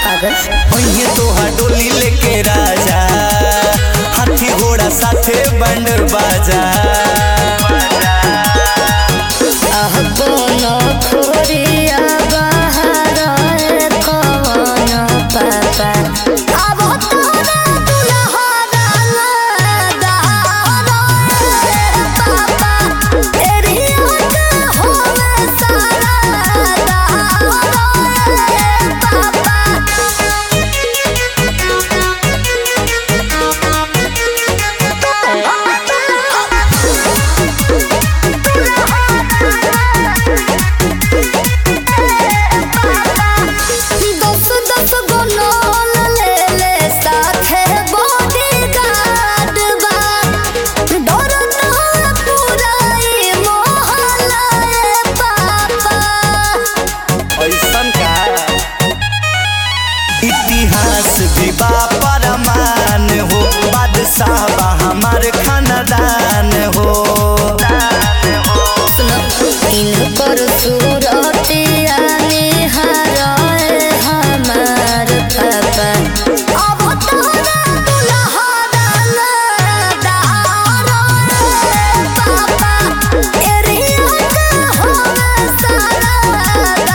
पागल ओये तोहा डोली लेके राजा हाथी घोड़ा साथे बंड बाजा कोनो खोरिया बाहर कौन पापा अब तोरा दुल्हा दादा पापा तेरी आँख होवे सारा इतिहास भी परमान हो बादशाह बा हमार खानदान हो इनकर सूरतिया निहारे हमार पापा अब तोरा दुल्हा दादा पापा तेरी आँख होवे सारा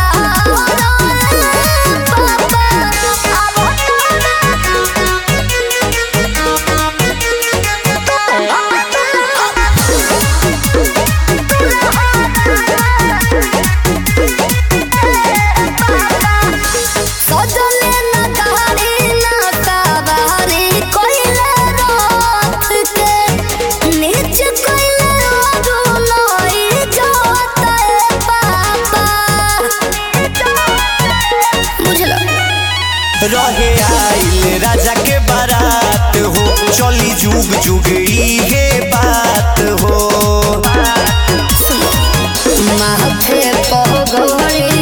रहे आइल राजा के बारात हो चली जुग जुग इहे बात हो माथे पगड़ी